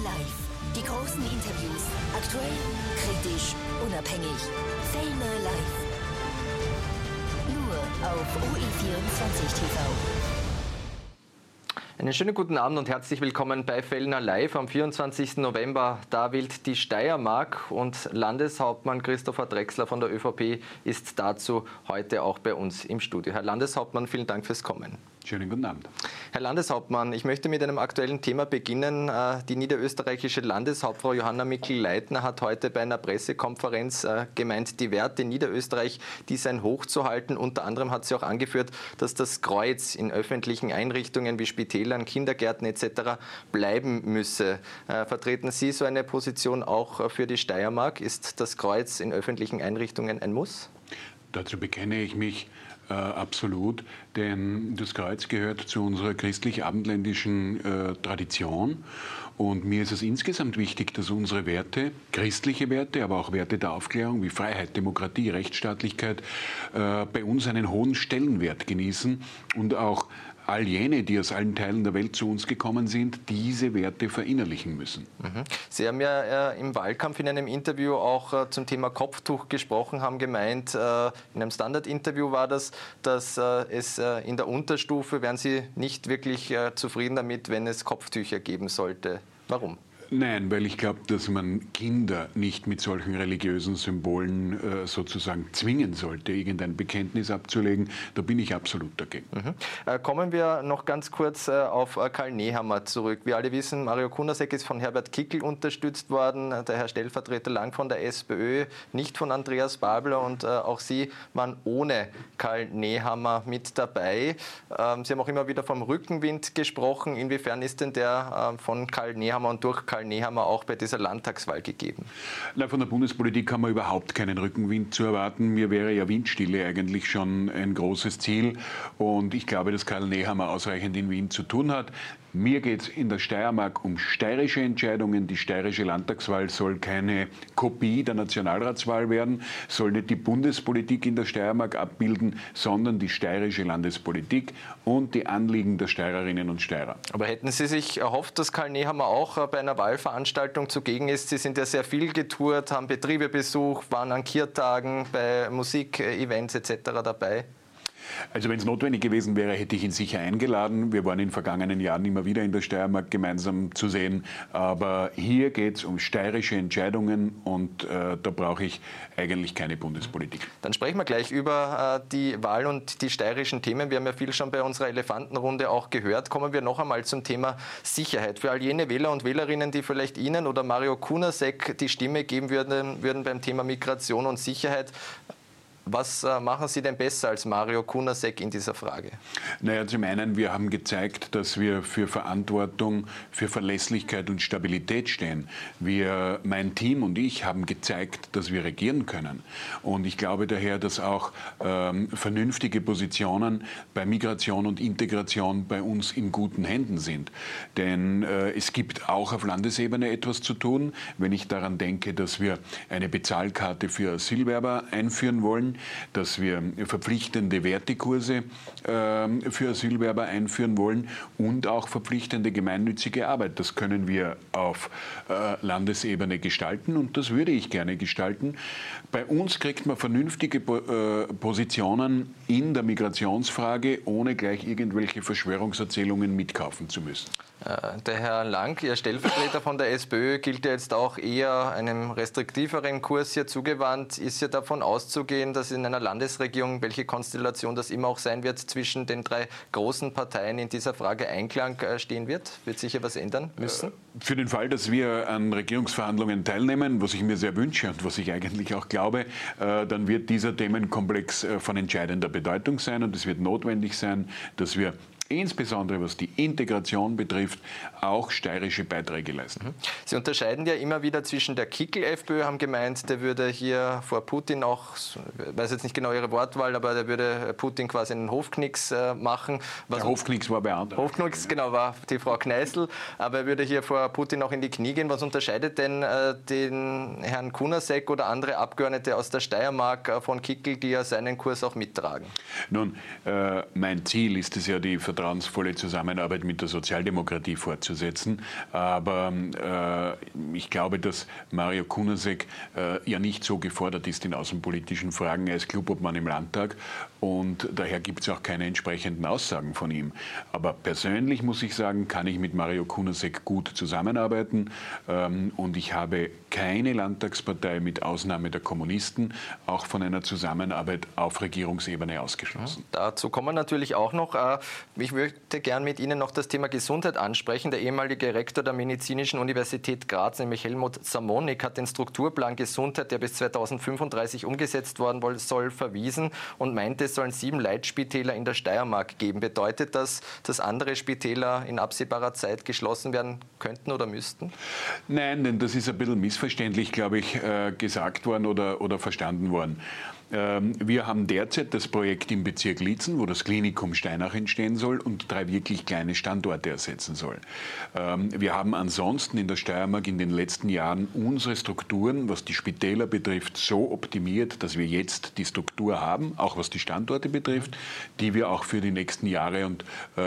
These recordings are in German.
Live. Die großen Interviews. Aktuell, kritisch, unabhängig. Fellner Live. Nur auf OE24 TV. Einen schönen guten Abend und herzlich willkommen bei Fellner Live am 24. November. Da wählt die Steiermark und Landeshauptmann Christopher Drexler von der ÖVP ist dazu heute auch bei uns im Studio. Herr Landeshauptmann, vielen Dank fürs Kommen. Schönen guten Abend. Herr Landeshauptmann, ich möchte mit einem aktuellen Thema beginnen. Die niederösterreichische Landeshauptfrau Johanna Mikl-Leitner hat heute bei einer Pressekonferenz gemeint, die Werte in Niederösterreich, die seien hochzuhalten. Unter anderem hat sie auch angeführt, dass das Kreuz in öffentlichen Einrichtungen wie Spitälern, Kindergärten etc. bleiben müsse. Vertreten Sie so eine Position auch für die Steiermark? Ist das Kreuz in öffentlichen Einrichtungen ein Muss? Dazu bekenne ich mich absolut, denn das Kreuz gehört zu unserer christlich-abendländischen Tradition. Und mir ist es insgesamt wichtig, dass unsere Werte, christliche Werte, aber auch Werte der Aufklärung wie Freiheit, Demokratie, Rechtsstaatlichkeit, bei uns einen hohen Stellenwert genießen und auch all jene, die aus allen Teilen der Welt zu uns gekommen sind, diese Werte verinnerlichen müssen. Sie haben ja im Wahlkampf in einem Interview auch zum Thema Kopftuch gesprochen, haben gemeint, in einem Standard-Interview war das, dass es in der Unterstufe wären Sie nicht wirklich zufrieden damit, wenn es Kopftücher geben sollte. Warum? Nein, weil ich glaube, dass man Kinder nicht mit solchen religiösen Symbolen sozusagen zwingen sollte, irgendein Bekenntnis abzulegen. Da bin ich absolut dagegen. Kommen wir noch ganz kurz auf Karl Nehammer zurück. Wir alle wissen, Mario Kunasek ist von Herbert Kickl unterstützt worden, der Herr Stellvertreter Lang von der SPÖ, nicht von Andreas Babler, und auch Sie waren ohne Karl Nehammer mit dabei. Sie haben auch immer wieder vom Rückenwind gesprochen. Inwiefern ist denn der von Karl Nehammer und durch Karl Nehammer auch bei dieser Landtagswahl gegeben? Na, von der Bundespolitik haben wir überhaupt keinen Rückenwind zu erwarten. Mir wäre ja Windstille eigentlich schon ein großes Ziel. Und ich glaube, dass Karl Nehammer ausreichend in Wien zu tun hat. Mir geht es in der Steiermark um steirische Entscheidungen. Die steirische Landtagswahl soll keine Kopie der Nationalratswahl werden, soll nicht die Bundespolitik in der Steiermark abbilden, sondern die steirische Landespolitik und die Anliegen der Steirerinnen und Steirer. Aber hätten Sie sich erhofft, dass Karl Nehammer auch bei einer Wahlveranstaltung zugegen ist? Sie sind ja sehr viel getourt, haben Betriebe besucht, waren an Kirtagen, bei Musikevents etc. dabei. Also wenn es notwendig gewesen wäre, hätte ich ihn sicher eingeladen. Wir waren in den vergangenen Jahren immer wieder in der Steiermark gemeinsam zu sehen. Aber hier geht es um steirische Entscheidungen und da brauche ich eigentlich keine Bundespolitik. Dann sprechen wir gleich über die Wahl und die steirischen Themen. Wir haben ja viel schon bei unserer Elefantenrunde auch gehört. Kommen wir noch einmal zum Thema Sicherheit. Für all jene Wähler und Wählerinnen, die vielleicht Ihnen oder Mario Kunasek die Stimme geben würden beim Thema Migration und Sicherheit. Was machen Sie denn besser als Mario Kunasek in dieser Frage? Naja, zum einen, wir haben gezeigt, dass wir für Verantwortung, für Verlässlichkeit und Stabilität stehen. Mein Team und ich haben gezeigt, dass wir regieren können. Und ich glaube daher, dass auch vernünftige Positionen bei Migration und Integration bei uns in guten Händen sind. Denn es gibt auch auf Landesebene etwas zu tun. Wenn ich daran denke, dass wir eine Bezahlkarte für Asylwerber einführen wollen, dass wir verpflichtende Wertekurse für Asylwerber einführen wollen und auch verpflichtende gemeinnützige Arbeit. Das können wir auf Landesebene gestalten und das würde ich gerne gestalten. Bei uns kriegt man vernünftige Positionen in der Migrationsfrage, ohne gleich irgendwelche Verschwörungserzählungen mitkaufen zu müssen. Der Herr Lang, Ihr Stellvertreter von der SPÖ, gilt ja jetzt auch eher einem restriktiveren Kurs hier zugewandt. Ist ja davon auszugehen, dass in einer Landesregierung, welche Konstellation das immer auch sein wird, zwischen den drei großen Parteien in dieser Frage Einklang stehen wird? Wird sich hier was ändern müssen? Für den Fall, dass wir an Regierungsverhandlungen teilnehmen, was ich mir sehr wünsche und was ich eigentlich auch glaube, dann wird dieser Themenkomplex von entscheidender Bedeutung sein und es wird notwendig sein, dass wir insbesondere was die Integration betrifft, auch steirische Beiträge leisten. Sie unterscheiden ja immer wieder zwischen der Kickl-FPÖ, haben gemeint, der würde hier vor Putin auch, ich weiß jetzt nicht genau Ihre Wortwahl, aber der würde Putin quasi einen Hofknicks machen. Der Hofknicks war bei anderen. Hofknicks, genau, war die Frau Kneißl, aber er würde hier vor Putin auch in die Knie gehen. Was unterscheidet denn den Herrn Kunasek oder andere Abgeordnete aus der Steiermark von Kickl, die ja seinen Kurs auch mittragen? Nun, mein Ziel ist es ja, die vertrauensvolle Zusammenarbeit mit der Sozialdemokratie fortzusetzen. Aber ich glaube, dass Mario Kunasek ja nicht so gefordert ist in außenpolitischen Fragen. Er ist Klubobmann im Landtag und daher gibt es auch keine entsprechenden Aussagen von ihm. Aber persönlich muss ich sagen, kann ich mit Mario Kunasek gut zusammenarbeiten und ich habe keine Landtagspartei mit Ausnahme der Kommunisten auch von einer Zusammenarbeit auf Regierungsebene ausgeschlossen. Dazu kommen wir natürlich auch noch. Ich würde gern mit Ihnen noch das Thema Gesundheit ansprechen. Der ehemalige Rektor der Medizinischen Universität Graz, nämlich Helmut Zamonik, hat den Strukturplan Gesundheit, der bis 2035 umgesetzt worden soll, verwiesen und meinte, es sollen 7 Leitspitäler in der Steiermark geben. Bedeutet das, dass andere Spitäler in absehbarer Zeit geschlossen werden könnten oder müssten? Nein, denn das ist ein bisschen missverständlich, glaube ich, gesagt worden oder verstanden worden. Wir haben derzeit das Projekt im Bezirk Liezen, wo das Klinikum Steinach entstehen soll und 3 wirklich kleine Standorte ersetzen soll. Wir haben ansonsten in der Steiermark in den letzten Jahren unsere Strukturen, was die Spitäler betrifft, so optimiert, dass wir jetzt die Struktur haben, auch was die Standorte betrifft, die wir auch für die nächsten Jahre und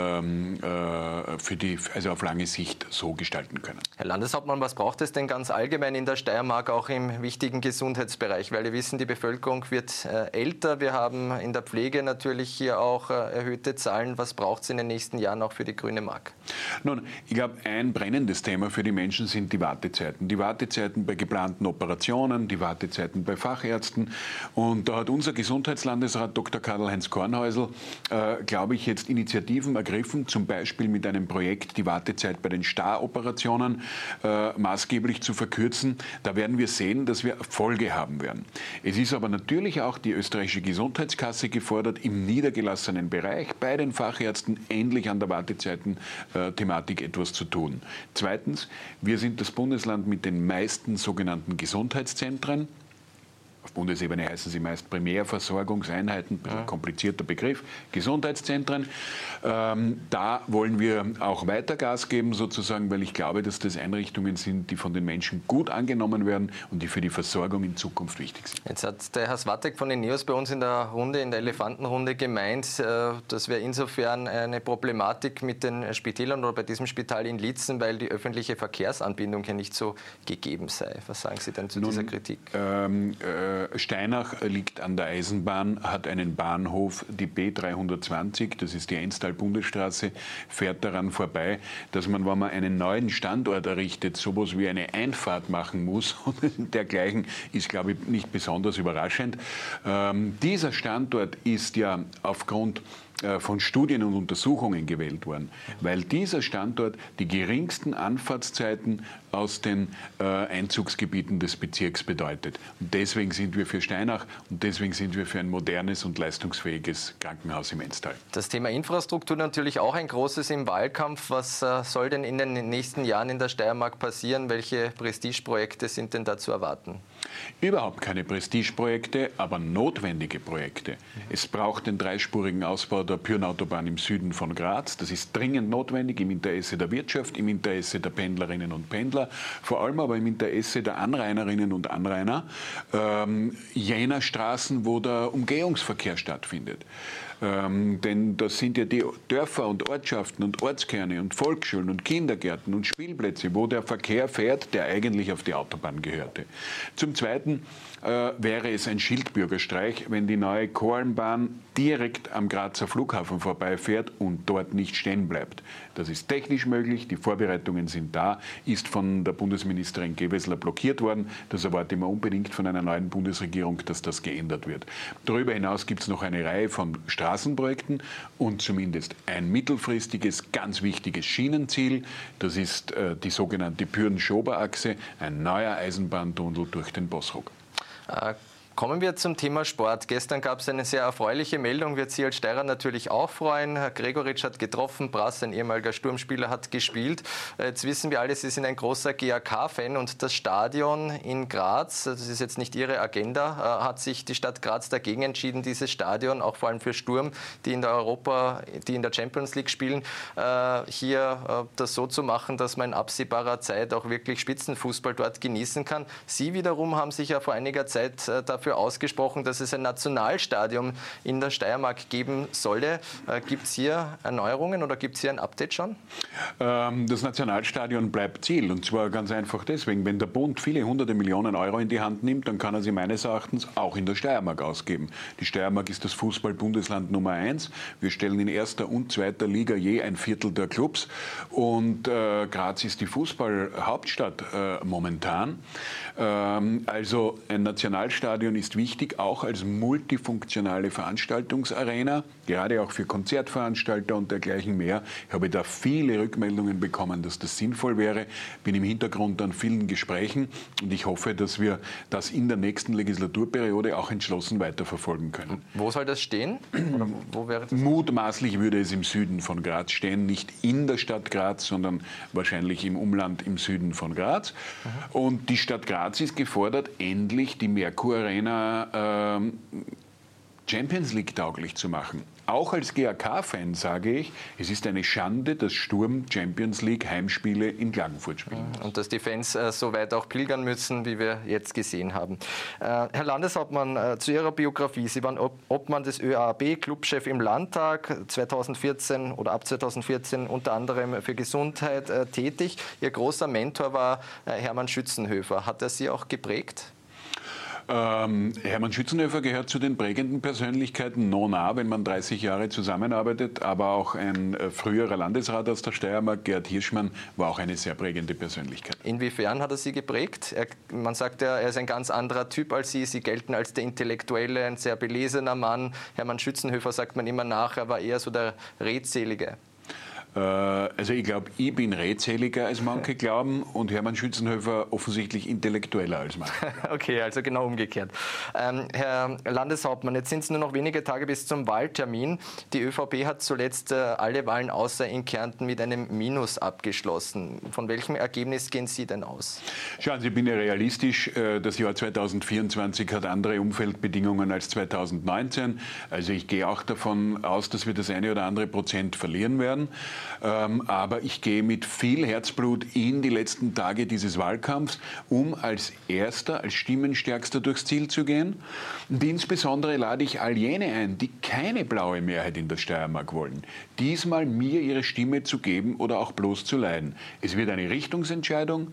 also auf lange Sicht so gestalten können. Herr Landeshauptmann, was braucht es denn ganz allgemein in der Steiermark, auch im wichtigen Gesundheitsbereich? Weil wir wissen, die Bevölkerung wird älter. Wir haben in der Pflege natürlich hier auch erhöhte Zahlen. Was braucht es in den nächsten Jahren auch für die Grüne Mark? Nun, ich glaube, ein brennendes Thema für die Menschen sind die Wartezeiten. Die Wartezeiten bei geplanten Operationen, die Wartezeiten bei Fachärzten. Und da hat unser Gesundheitslandesrat Dr. Karl-Heinz Kornhäusl, glaube ich, jetzt Initiativen ergriffen, zum Beispiel mit einem Projekt die Wartezeit bei den Star-Operationen maßgeblich zu verkürzen. Da werden wir sehen, dass wir Erfolge haben werden. Es ist aber natürlich auch die österreichische Gesundheitskasse gefordert, im niedergelassenen Bereich bei den Fachärzten endlich an der Wartezeiten-Thematik etwas zu tun. Zweitens, wir sind das Bundesland mit den meisten sogenannten Gesundheitszentren. Auf Bundesebene heißen sie meist Primärversorgungseinheiten, ein komplizierter Begriff, Gesundheitszentren. Da wollen wir auch weiter Gas geben sozusagen, weil ich glaube, dass das Einrichtungen sind, die von den Menschen gut angenommen werden und die für die Versorgung in Zukunft wichtig sind. Jetzt hat der Herr Swatek von den NEOS bei uns in der Elefantenrunde gemeint, das wäre insofern eine Problematik mit den Spitälern oder bei diesem Spital in Liezen, weil die öffentliche Verkehrsanbindung hier nicht so gegeben sei. Was sagen Sie denn zu dieser Kritik? Steinach liegt an der Eisenbahn, hat einen Bahnhof, die B320, das ist die Enstal-Bundesstraße, fährt daran vorbei, dass man, wenn man einen neuen Standort errichtet, sowas wie eine Einfahrt machen muss und dergleichen ist, glaube ich, nicht besonders überraschend. Dieser Standort ist ja aufgrund von Studien und Untersuchungen gewählt worden, weil dieser Standort die geringsten Anfahrtszeiten aus den Einzugsgebieten des Bezirks bedeutet. Und deswegen sind wir für Steinach und deswegen sind wir für ein modernes und leistungsfähiges Krankenhaus im Enstal. Das Thema Infrastruktur natürlich auch ein großes im Wahlkampf. Was soll denn in den nächsten Jahren in der Steiermark passieren? Welche Prestigeprojekte sind denn da zu erwarten? Überhaupt keine Prestigeprojekte, aber notwendige Projekte. Es braucht den 3-spurigen Ausbau der Pürnautobahn im Süden von Graz. Das ist dringend notwendig im Interesse der Wirtschaft, im Interesse der Pendlerinnen und Pendler, vor allem aber im Interesse der Anrainerinnen und Anrainer, jener Straßen, wo der Umgehungsverkehr stattfindet. Denn das sind ja die Dörfer und Ortschaften und Ortskerne und Volksschulen und Kindergärten und Spielplätze, wo der Verkehr fährt, der eigentlich auf die Autobahn gehörte. Zum Zweiten wäre es ein Schildbürgerstreich, wenn die neue Kornbahn direkt am Grazer Flughafen vorbeifährt und dort nicht stehen bleibt. Das ist technisch möglich, die Vorbereitungen sind da, ist von der Bundesministerin Gewessler blockiert worden. Das erwarte ich mir unbedingt von einer neuen Bundesregierung, dass das geändert wird. Darüber hinaus gibt es noch eine Reihe von Straßenprojekten und zumindest ein mittelfristiges, ganz wichtiges Schienenziel. Das ist die sogenannte Püren-Schober-Achse, ein neuer Eisenbahntunnel durch den Bossruck. Kommen wir zum Thema Sport. Gestern gab es eine sehr erfreuliche Meldung, wird Sie als Steirer natürlich auch freuen. Herr Gregoritsch hat getroffen, Brass, ein ehemaliger Sturmspieler, hat gespielt. Jetzt wissen wir alle, Sie sind ein großer GAK-Fan und das Stadion in Graz, das ist jetzt nicht Ihre Agenda, hat sich die Stadt Graz dagegen entschieden, dieses Stadion, auch vor allem für Sturm, die in der Champions League spielen, hier das so zu machen, dass man in absehbarer Zeit auch wirklich Spitzenfußball dort genießen kann. Sie wiederum haben sich ja vor einiger Zeit dafür dafür ausgesprochen, dass es ein Nationalstadion in der Steiermark geben solle. Gibt es hier Erneuerungen oder gibt es hier ein Update schon? Das Nationalstadion bleibt Ziel, und zwar ganz einfach deswegen, wenn der Bund viele hunderte Millionen Euro in die Hand nimmt, dann kann er sie meines Erachtens auch in der Steiermark ausgeben. Die Steiermark ist das Fußball-Bundesland Nummer 1. Wir stellen in erster und zweiter Liga je ein Viertel der Clubs, und Graz ist die Fußballhauptstadt momentan. Also ein Nationalstadion ist wichtig, auch als multifunktionale Veranstaltungsarena, gerade auch für Konzertveranstalter und dergleichen mehr. Ich habe da viele Rückmeldungen bekommen, dass das sinnvoll wäre. Bin im Hintergrund an vielen Gesprächen, und ich hoffe, dass wir das in der nächsten Legislaturperiode auch entschlossen weiterverfolgen können. Wo soll das stehen? Oder wo wäre das? Mutmaßlich würde es im Süden von Graz stehen, nicht in der Stadt Graz, sondern wahrscheinlich im Umland im Süden von Graz. Und die Stadt Graz ist gefordert, endlich die Merkur Arena Champions League tauglich zu machen. Auch als GAK-Fan sage ich, es ist eine Schande, dass Sturm Champions League Heimspiele in Klagenfurt spielen muss. Und dass die Fans so weit auch pilgern müssen, wie wir jetzt gesehen haben. Herr Landeshauptmann, zu Ihrer Biografie. Sie waren Obmann des ÖAB, Clubchef im Landtag 2014 oder ab 2014 unter anderem für Gesundheit tätig. Ihr großer Mentor war Hermann Schützenhöfer. Hat er Sie auch geprägt? Hermann Schützenhöfer gehört zu den prägenden Persönlichkeiten, nona, wenn man 30 Jahre zusammenarbeitet, aber auch ein früherer Landesrat aus der Steiermark, Gerd Hirschmann, war auch eine sehr prägende Persönlichkeit. Inwiefern hat er Sie geprägt? Man sagt ja, er ist ein ganz anderer Typ als Sie. Sie gelten als der Intellektuelle, ein sehr belesener Mann. Hermann Schützenhöfer sagt man immer nach, er war eher so der Redselige. Also ich glaube, ich bin redseliger als manche glauben, und Hermann Schützenhöfer offensichtlich intellektueller als manche. Okay, also genau umgekehrt. Herr Landeshauptmann, jetzt sind es nur noch wenige Tage bis zum Wahltermin. Die ÖVP hat zuletzt alle Wahlen außer in Kärnten mit einem Minus abgeschlossen. Von welchem Ergebnis gehen Sie denn aus? Schauen Sie, ich bin ja realistisch. Das Jahr 2024 hat andere Umfeldbedingungen als 2019. Also ich gehe auch davon aus, dass wir das eine oder andere Prozent verlieren werden. Aber ich gehe mit viel Herzblut in die letzten Tage dieses Wahlkampfs, um als Erster, als Stimmenstärkster durchs Ziel zu gehen. Und insbesondere lade ich all jene ein, die keine blaue Mehrheit in der Steiermark wollen, diesmal mir ihre Stimme zu geben oder auch bloß zu leihen. Es wird eine Richtungsentscheidung.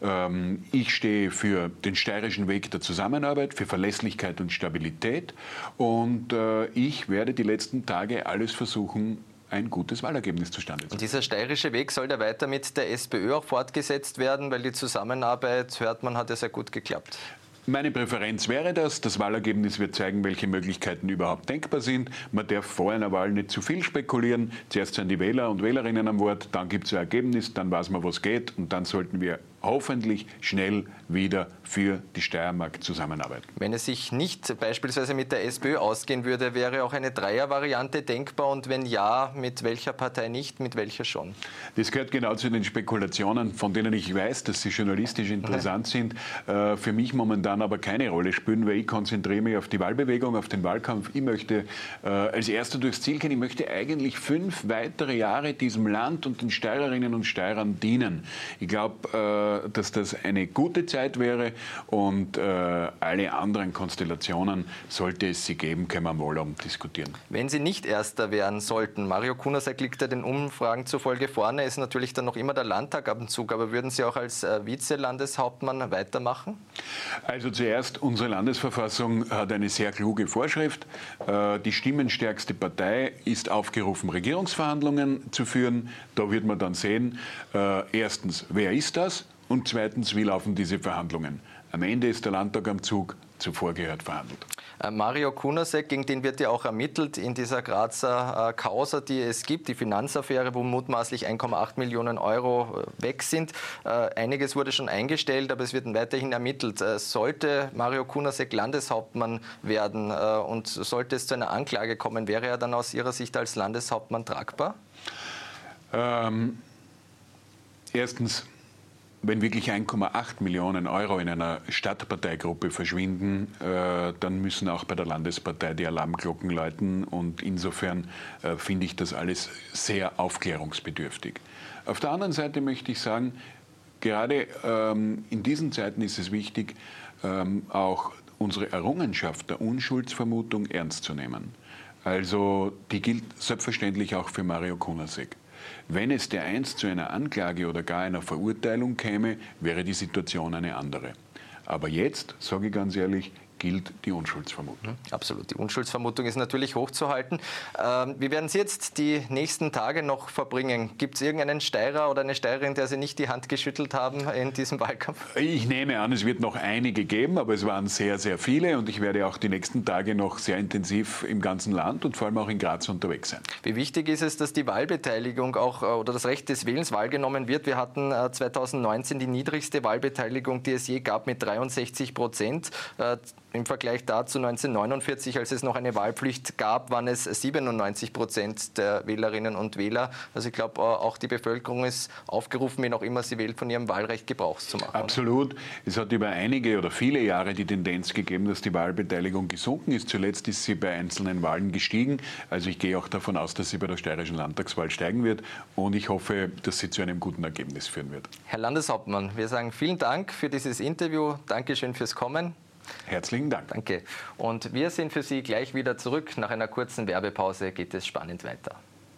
Ich stehe für den steirischen Weg der Zusammenarbeit, für Verlässlichkeit und Stabilität. Und ich werde die letzten Tage alles versuchen, ein gutes Wahlergebnis zustande zu bringen. Und dieser steirische Weg soll da weiter mit der SPÖ auch fortgesetzt werden, weil die Zusammenarbeit, hört man, hat ja sehr gut geklappt. Meine Präferenz wäre das. Das Wahlergebnis wird zeigen, welche Möglichkeiten überhaupt denkbar sind. Man darf vor einer Wahl nicht zu viel spekulieren. Zuerst sind die Wähler und Wählerinnen am Wort, dann gibt es ein Ergebnis, dann weiß man, was geht, und dann sollten wir hoffentlich schnell wieder für die Steiermark zusammenarbeiten. Wenn es sich nicht beispielsweise mit der SPÖ ausgehen würde, wäre auch eine Dreiervariante denkbar, und wenn ja, mit welcher Partei nicht, mit welcher schon? Das gehört genau zu den Spekulationen, von denen ich weiß, dass sie journalistisch interessant sind, für mich momentan aber keine Rolle spielen, weil ich konzentriere mich auf die Wahlbewegung, auf den Wahlkampf. Ich möchte als Erster durchs Ziel gehen. Ich möchte eigentlich 5 weitere Jahre diesem Land und den Steirerinnen und Steirern dienen. Ich glaube, dass das eine gute Zeit wäre, und alle anderen Konstellationen, sollte es sie geben, können wir mal diskutieren. Wenn Sie nicht Erster werden sollten, Mario Kunasek liegt ja den Umfragen zufolge vorne, ist natürlich dann noch immer der Landtag am Zug, aber würden Sie auch als Vize-Landeshauptmann weitermachen? Also zuerst, unsere Landesverfassung hat eine sehr kluge Vorschrift. Die stimmenstärkste Partei ist aufgerufen, Regierungsverhandlungen zu führen. Da wird man dann sehen, erstens, wer ist das? Und zweitens, wie laufen diese Verhandlungen? Am Ende ist der Landtag am Zug, zuvor gehört verhandelt. Mario Kunasek, gegen den wird ja auch ermittelt in dieser Grazer Causa, die es gibt, die Finanzaffäre, wo mutmaßlich 1,8 Millionen Euro weg sind. Einiges wurde schon eingestellt, aber es wird weiterhin ermittelt. Sollte Mario Kunasek Landeshauptmann werden und sollte es zu einer Anklage kommen, wäre er dann aus Ihrer Sicht als Landeshauptmann tragbar? Erstens, wenn wirklich 1,8 Millionen Euro in einer Stadtparteigruppe verschwinden, dann müssen auch bei der Landespartei die Alarmglocken läuten, und insofern finde ich das alles sehr aufklärungsbedürftig. Auf der anderen Seite möchte ich sagen, gerade in diesen Zeiten ist es wichtig, auch unsere Errungenschaft der Unschuldsvermutung ernst zu nehmen. Also die gilt selbstverständlich auch für Mario Kunasek. Wenn es dereinst zu einer Anklage oder gar einer Verurteilung käme, wäre die Situation eine andere. Aber jetzt, sage ich ganz ehrlich, gilt die Unschuldsvermutung. Absolut, die Unschuldsvermutung ist natürlich hochzuhalten. Wie werden Sie jetzt die nächsten Tage noch verbringen? Gibt es irgendeinen Steirer oder eine Steirerin, der Sie nicht die Hand geschüttelt haben in diesem Wahlkampf? Ich nehme an, es wird noch einige geben, aber es waren sehr, sehr viele und ich werde auch die nächsten Tage noch sehr intensiv im ganzen Land und vor allem auch in Graz unterwegs sein. Wie wichtig ist es, dass die Wahlbeteiligung auch oder das Recht des Wählens wahrgenommen wird? Wir hatten 2019 die niedrigste Wahlbeteiligung, die es je gab, mit 63%. Im Vergleich dazu 1949, als es noch eine Wahlpflicht gab, waren es 97% der Wählerinnen und Wähler. Also ich glaube, auch die Bevölkerung ist aufgerufen, wen auch immer sie wählt, von ihrem Wahlrecht Gebrauch zu machen. Absolut. Es hat über einige oder viele Jahre die Tendenz gegeben, dass die Wahlbeteiligung gesunken ist. Zuletzt ist sie bei einzelnen Wahlen gestiegen. Also ich gehe auch davon aus, dass sie bei der steirischen Landtagswahl steigen wird. Und ich hoffe, dass sie zu einem guten Ergebnis führen wird. Herr Landeshauptmann, wir sagen vielen Dank für dieses Interview. Dankeschön fürs Kommen. Herzlichen Dank. Danke. Und wir sind für Sie gleich wieder zurück. Nach einer kurzen Werbepause geht es spannend weiter.